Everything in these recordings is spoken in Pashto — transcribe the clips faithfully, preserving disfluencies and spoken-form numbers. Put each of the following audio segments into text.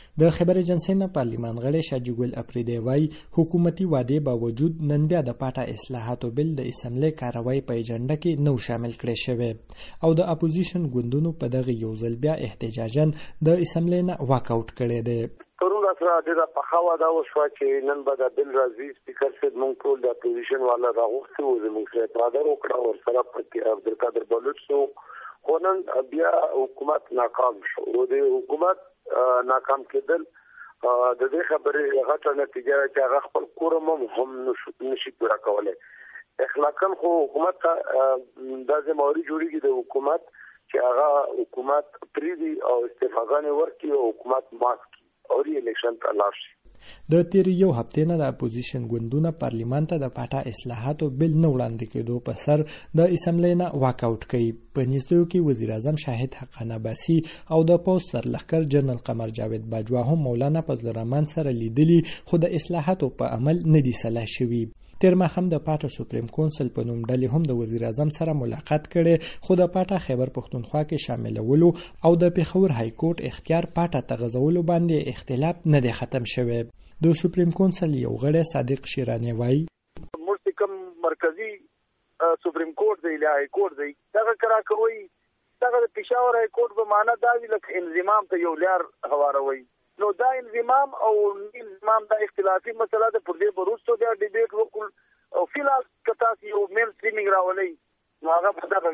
د خبر ایجنسی نه پارلیمان غړی شاجي ګل اپریدی وایي حکومتي وعدې باوجود نن بیا د پاټه اصلاحاتو بل د اسمبلی کاروایی په ایجنډا کې نو شامل کړی شوی او د اپوزیشن ګوندونو په دغه یو ځل بیا احتجاجاً د اسمبلی نه واک اوټ کړی دی. پرون سره د پخوا دا وشو چې نن به د بل راځي سپیکر صاحب مونږ ټول د اپوزیشن والا راغوښتي وو زموږ سره اعتراض وکړه او سره پکې عبدالقادر بلوچ سو خو نن بیا حکومت ناکام شو او د حکومت ناکام کېدل د دې خبرې غټه نتیجه چې هغه خپل کورم هم نشي پوره کولای. اخلاقاً خو حکومت د زموري جوړیږي د حکومت چې هغه حکومت پریدي او استفاده ورکړي او حکومت ماسک او ری الیکشن ته لاړ شي. د تیر یو هفته نه د اپوزیشن ګوندونه پارلیمان ته د پاټه اصلاحاتو بل نه وړاندې کېدو په سر د اسمبلی نه واک اوټ کوي. په نږدېو کې وزیر اعظم شاهد حقان عباسي او د پوځ سرلښکر جنرال قمر جاوید باجوا هم مولانا فضل الرحمن سره لیدلي خو د اصلاحاتو په عمل نه دي سلا شوي. تیر ماښام د پاټه سپریم کونسل په نوم ډلې هم د وزیر اعظم سره ملاقات کړي خو د پاټه خیبر پښتونخوا کې شاملولو او د پېښور های کورټ اختیار پاټه تغځولو باندې اختلاف نه دی ختم شوی. د سپریم کونسل یو غړی صادق شیرانی وایي موږ کوم مرکزی سپریم کورټ دی های کورټ دی دغه کرا کوي دغه د پېښور های کورټ په معنا دا وی لکه انضمام ته یو لار هواروي نو دا انضمام او انضمام دا اختلافي مسله ده پر دې بروستو دا ډیبیټ وکړ او فلال کتا یو مین سټریمینګ راولي نو هغه په دغه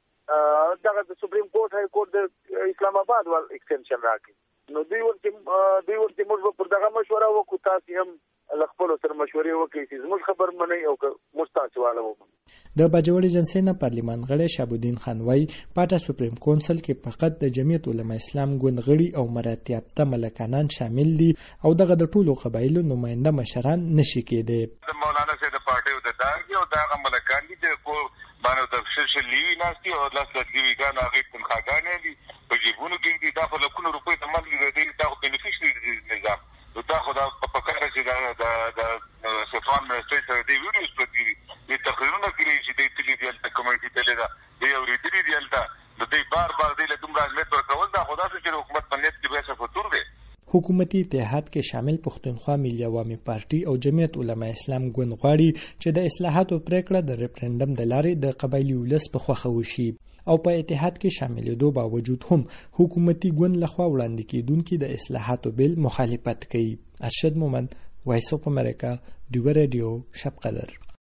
وسی دغه د سپریم کورټ های کورټ د اسلام آباد ول ایکستنشن راکړي نو دوی ورته دوی ورته موږ پر دغه مشوره وکړو تاسو هم لخپل سره مشورې وکړي چې موږ خبر منئ او مستعجواله وو. د باجوړ ایجنسی نه پارلیمان غړی شهابالدین خان وایي پاټه سپریم کونسل کې فقط د جمعیت علما اسلام ګوند غړي او مراتب یافته ملکانان شامل دي او دغه د ټولو قبایلو نماینده مشران نشي کېدی. مولانا سید پارټي د دانګي او دغه ملکان دي چې کو باندې تفصیل شلی ناشتي او لاس لګوي ګان هغه کوم خاګانې دي په جیبونو کې دي دا په لکونو روپۍ ته ملي دي دا بینیفیشري نظام دا خو دا په کار چې دا د سفان منسټر سره دی ویډیوز پکې دي تقریرونه کوي چې د ټلویزیون د کمیټې ته لیدا دی او ریډي دی الته د دې بار بار دی له کوم راځي تر کول دا خدا چې حکومت باندې کې به څه فطور دی. حکومتي اتحاد کې شامل پښتونخوا ملي عوامي پارټي او جمعیت علما اسلام ګوند غواړي چې د اصلاحاتو پریکړه د ریفرندم د لارې د قبایلی ولس په خوښه وشي او په اتحاد کې شاملېدو باوجود هم حکومتي ګوند لخوا وړاندې کېدونکي د اصلاحاتو بل مخالفت کوي. ارشد مومند، وایس اف امریکا، ډیو رادیو، شب قدر.